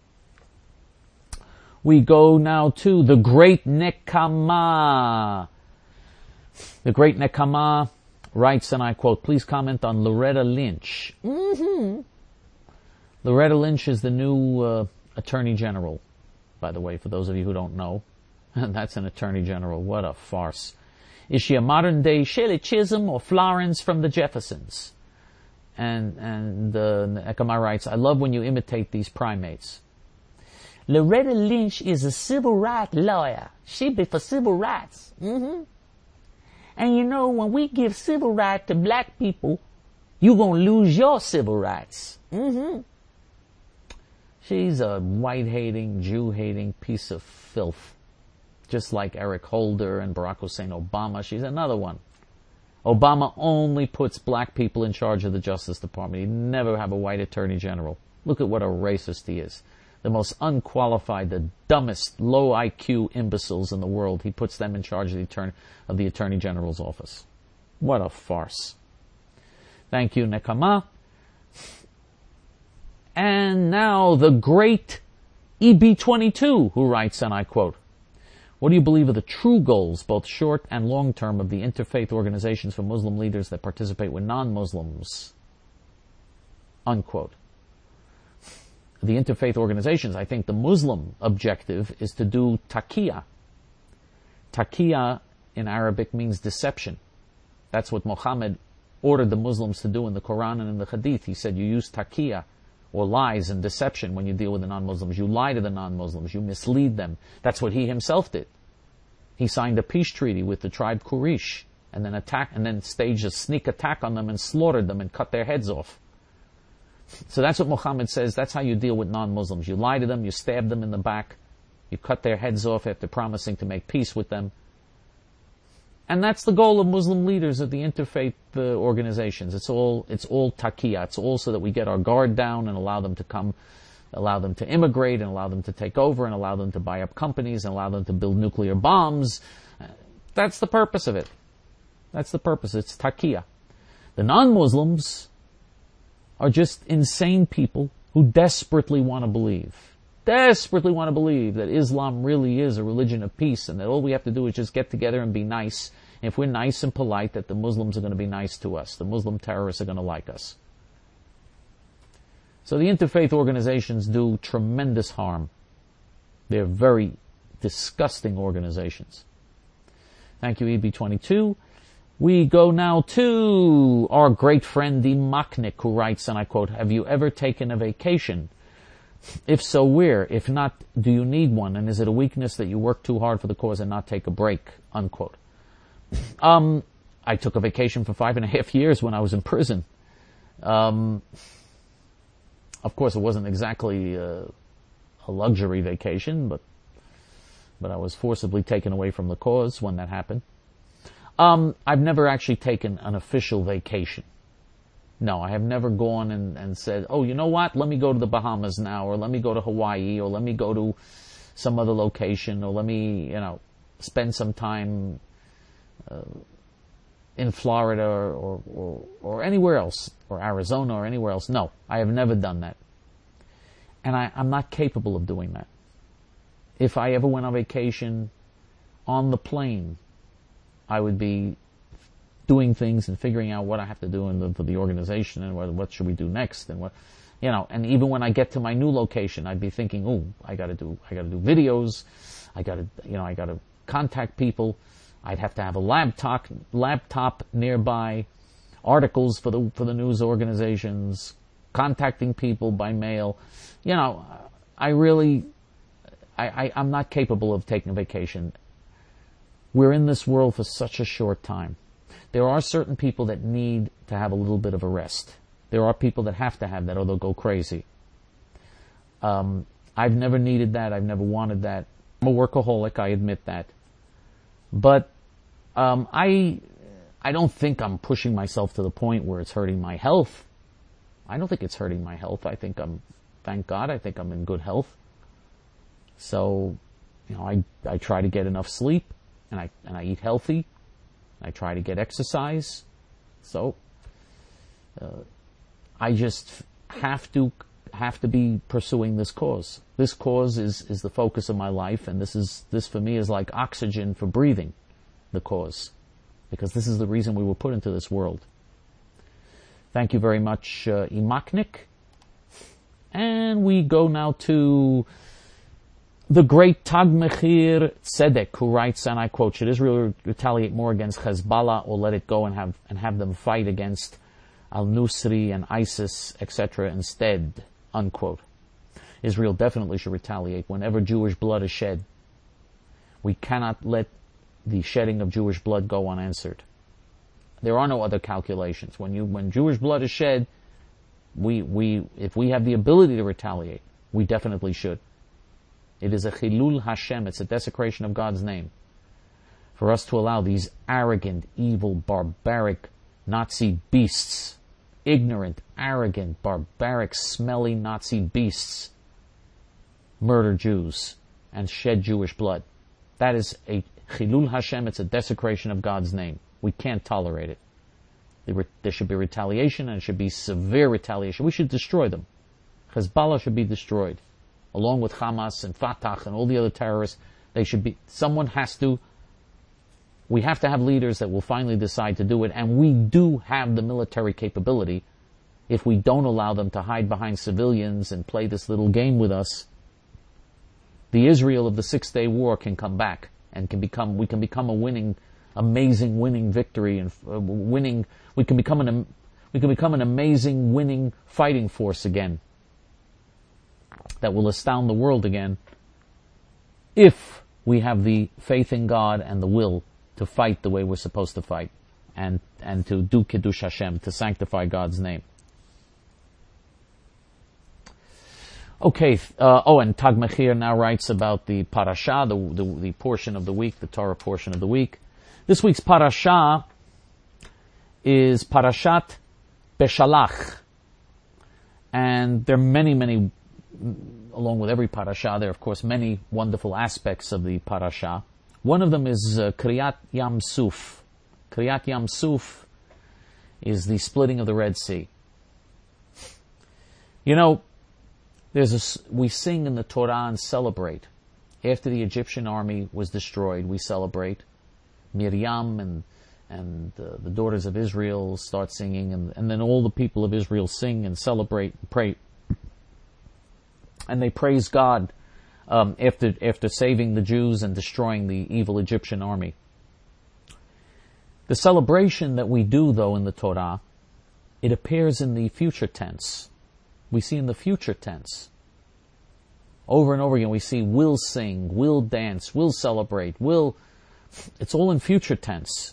A: We go now to the Great Nekama. The Great Nekama writes, and I quote, please comment on Loretta Lynch. Mm-hmm. Loretta Lynch is the new uh, Attorney General, by the way, for those of you who don't know. That's an Attorney General. What a farce. Is she a modern-day Shirley Chisholm or Florence from the Jeffersons? And, and uh, Nekama writes, I love when you imitate these primates. Loretta Lynch is a civil rights lawyer. She be for civil rights. Mm-hmm. And you know, when we give civil rights to black people, you're going to lose your civil rights. Mm-hmm. She's a white-hating, Jew-hating piece of filth. Just like Eric Holder and Barack Hussein Obama. She's another one. Obama only puts black people in charge of the Justice Department. He'd never have a white attorney general. Look at what a racist he is. the most unqualified, the dumbest, low I Q imbeciles in the world. He puts them in charge of the, attorney, of the Attorney General's office. What a farce. Thank you, Nekama. And now the great E B twenty-two, who writes, and I quote, "What do you believe are the true goals, both short and long term, of the interfaith organizations for Muslim leaders that participate with non-Muslims?" Unquote. The interfaith organizations, I think the Muslim objective is to do taqiyya. Taqiyya in Arabic means deception. That's what Muhammad ordered the Muslims to do in the Quran and in the Hadith. He said you use taqiyya, or lies and deception, when you deal with the non-Muslims. You lie to the non-Muslims. You mislead them. That's what he himself did. He signed a peace treaty with the tribe Quraysh, and then attack, and then staged a sneak attack on them and slaughtered them and cut their heads off. So that's what Muhammad says. That's how you deal with non-Muslims. You lie to them. You stab them in the back. You cut their heads off after promising to make peace with them. And that's the goal of Muslim leaders of the interfaith uh, organizations. It's all, it's all taqiyya. It's all so that we get our guard down and allow them to come, allow them to immigrate and allow them to take over and allow them to buy up companies and allow them to build nuclear bombs. That's the purpose of it. That's the purpose. It's taqiyya. The non-Muslims are just insane people who desperately want to believe. Desperately want to believe that Islam really is a religion of peace and that all we have to do is just get together and be nice. And if we're nice and polite, that the Muslims are going to be nice to us. The Muslim terrorists are going to like us. So the interfaith organizations do tremendous harm. They're very disgusting organizations. Thank you, E B twenty-two. We go now to our great friend Imaknik, who writes, and I quote, "Have you ever taken a vacation? If so, where? If not, do you need one? And is it a weakness that you work too hard for the cause and not take a break?" Unquote. Um, I took a vacation for five and a half years when I was in prison. Um, of course, it wasn't exactly a, a luxury vacation, but but I was forcibly taken away from the cause when that happened. Um, I've never actually taken an official vacation. No, I have never gone and, and said, oh, you know what, let me go to the Bahamas now, or let me go to Hawaii, or let me go to some other location, or let me, you know, spend some time uh, in Florida or, or, or, or anywhere else, or Arizona or anywhere else. No, I have never done that. And I, I'm not capable of doing that. If I ever went on vacation on the plane, I would be doing things and figuring out what I have to do in the, for the organization and what, what should we do next and what, you know. And even when I get to my new location, I'd be thinking, oh, I got to do, I got to do videos, I got to, you know, I got to contact people. I'd have to have a laptop, laptop nearby, articles for the for the news organizations, contacting people by mail. You know, I really, I, I I'm not capable of taking a vacation. We're in this world for such a short time. There are certain people that need to have a little bit of a rest. There are people that have to have that or they'll go crazy. Um, I've never needed that. I've never wanted that. I'm a workaholic, I admit that. But um, I, I don't think I'm pushing myself to the point where it's hurting my health. I don't think it's hurting my health. I think I'm, thank God, I think I'm in good health. So, you know, I, I try to get enough sleep and I, and I eat healthy. I try to get exercise. So, uh, I just have to, have to be pursuing this cause. This cause is, is the focus of my life, and this is, this for me is like oxygen for breathing, the cause. Because this is the reason we were put into this world. Thank you very much, uh, Imaknik. And we go now to the great Tag Mechir Tzedek, who writes, and I quote, "Should Israel retaliate more against Hezbollah or let it go and have and have them fight against Al-Nusri and ISIS, et cetera instead?" Unquote. Israel definitely should retaliate whenever Jewish blood is shed. We cannot let the shedding of Jewish blood go unanswered. There are no other calculations. When you when Jewish blood is shed, we we if we have the ability to retaliate, we definitely should. It is a chilul Hashem. It's a desecration of God's name. For us to allow these arrogant, evil, barbaric Nazi beasts, ignorant, arrogant, barbaric, smelly Nazi beasts, murder Jews and shed Jewish blood. That is a Chilul Hashem, it's a desecration of God's name. We can't tolerate it. There should be retaliation, and it should be severe retaliation. We should destroy them. Hezbollah should be destroyed, along with Hamas and Fatah and all the other terrorists. They should be, someone has to, we have to have leaders that will finally decide to do it, and we do have the military capability. If we don't allow them to hide behind civilians and play this little game with us, the Israel of the Six-Day War can come back and can become, we can become a winning, amazing winning victory and uh, winning, we can become an, we can become an amazing winning fighting force again that will astound the world again if we have the faith in God and the will to fight the way we're supposed to fight and, and to do Kiddush Hashem, to sanctify God's name. Okay, uh, oh, and Tag Mechir now writes about the parasha, the, the the portion of the week, the Torah portion of the week. This week's parasha is Parashat Beshalach. And there are many, many, along with every parasha, there are of course many wonderful aspects of the parasha. One of them is uh, Kriyat Yam Suf. Kriyat Yam Suf is the splitting of the Red Sea. You know, There's a, we sing in the Torah and celebrate. After the Egyptian army was destroyed, we celebrate. Miriam and and uh, the daughters of Israel start singing, and, and then all the people of Israel sing and celebrate and pray. And they praise God um, after after saving the Jews and destroying the evil Egyptian army. The celebration that we do, though, in the Torah, it appears in the future tense. We see in the future tense. Over and over again we see will sing, will dance, will celebrate, will... It's all in future tense.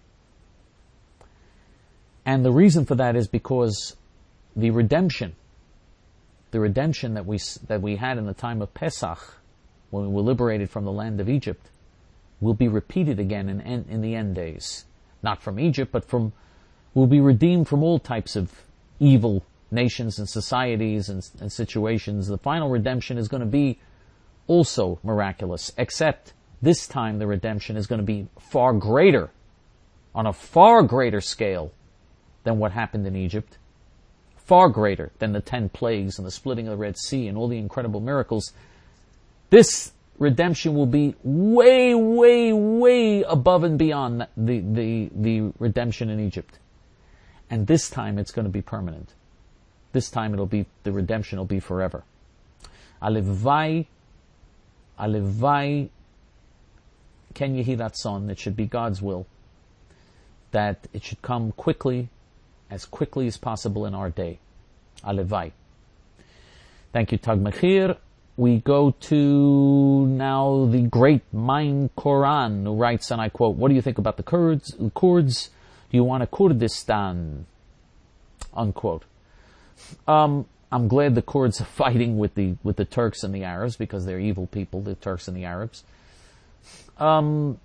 A: And the reason for that is because the redemption, the redemption that we that we had in the time of Pesach, when we were liberated from the land of Egypt, will be repeated again in, in the end days. Not from Egypt, but from... We'll be redeemed from all types of evil nations and societies and, and situations. The final redemption is going to be also miraculous, except this time the redemption is going to be far greater, on a far greater scale than what happened in Egypt, far greater than the ten plagues and the splitting of the Red Sea and all the incredible miracles. This redemption will be way, way, way above and beyond the, the, the redemption in Egypt. And this time it's going to be permanent. This time it'll be, the redemption will be forever. Alevai, alevai, ken yehi ratzon, it should be God's will, that it should come quickly, as quickly as possible in our day. Alevai. Thank you, Tag Mechir. We go to now the great Mein Koran, who writes, and I quote, what do you think about the Kurds? The Kurds? Do you want a Kurdistan? Unquote. Um, I'm glad the Kurds are fighting with the with the Turks and the Arabs, because they're evil people, the Turks and the Arabs. Um,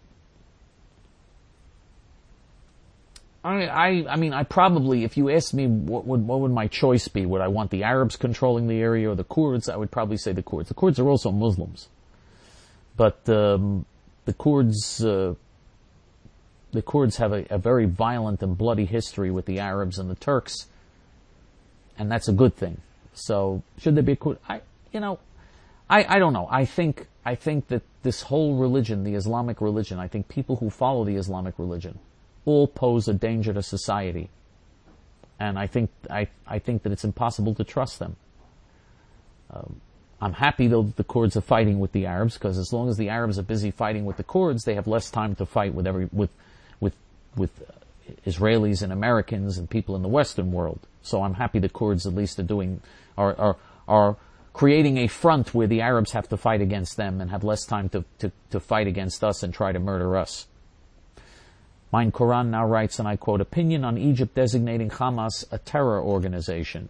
A: I, I, I mean, I probably, if you asked me what would what would my choice be, would I want the Arabs controlling the area or the Kurds? I would probably say the Kurds. The Kurds are also Muslims, but um, the Kurds uh, the Kurds have a, a very violent and bloody history with the Arabs and the Turks. And that's a good thing. So, should there be a Kurd? I, you know, I, I don't know. I think, I think that this whole religion, the Islamic religion, I think people who follow the Islamic religion all pose a danger to society. And I think, I, I think that it's impossible to trust them. Um, I'm happy though that the Kurds are fighting with the Arabs, because as long as the Arabs are busy fighting with the Kurds, they have less time to fight with every, with, with, with Israelis and Americans and people in the Western world. So I'm happy the Kurds at least are doing, are, are, are creating a front where the Arabs have to fight against them and have less time to, to, to fight against us and try to murder us. Mein Koran now writes, and I quote, opinion on Egypt designating Hamas a terror organization.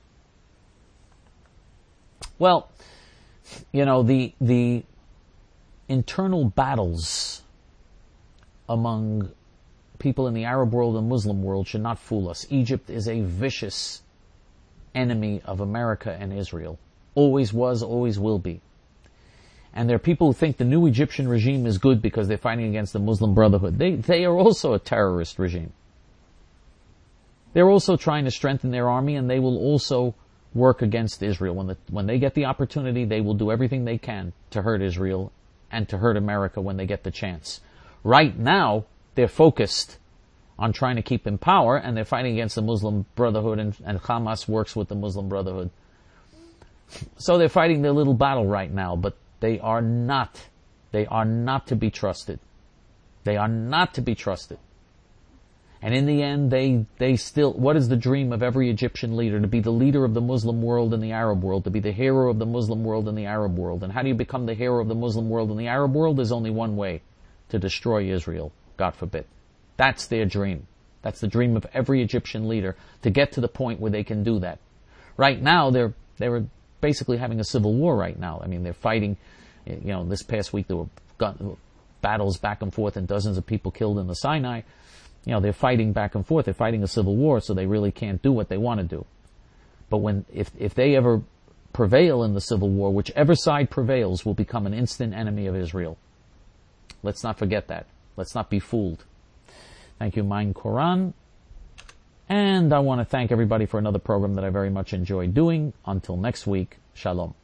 A: Well, you know, the, the internal battles among people in the Arab world and Muslim world should not fool us. Egypt is a vicious enemy of America and Israel. Always was, always will be. And there are people who think the new Egyptian regime is good because they're fighting against the Muslim Brotherhood. They, they are also a terrorist regime. They're also trying to strengthen their army, and they will also work against Israel. When the, when they get the opportunity, they will do everything they can to hurt Israel and to hurt America when they get the chance. Right now, they're focused on trying to keep in power, and they're fighting against the Muslim Brotherhood, and, and Hamas works with the Muslim Brotherhood. So they're fighting their little battle right now, but they are not, they are not to be trusted. They are not to be trusted. And in the end, they, they still, what is the dream of every Egyptian leader? To be the leader of the Muslim world and the Arab world, to be the hero of the Muslim world and the Arab world. And how do you become the hero of the Muslim world and the Arab world? There's only one way: to destroy Israel, God forbid. That's their dream. That's the dream of every Egyptian leader, to get to the point where they can do that. Right now, they're, they're basically having a civil war right now. I mean, they're fighting, you know, this past week there were gun, battles back and forth and dozens of people killed in the Sinai. You know, they're fighting back and forth. They're fighting a civil war, so they really can't do what they want to do. But when, if, if they ever prevail in the civil war, whichever side prevails will become an instant enemy of Israel. Let's not forget that. Let's not be fooled. Thank you, Mein Koran. And I want to thank everybody for another program that I very much enjoyed doing. Until next week, Shalom.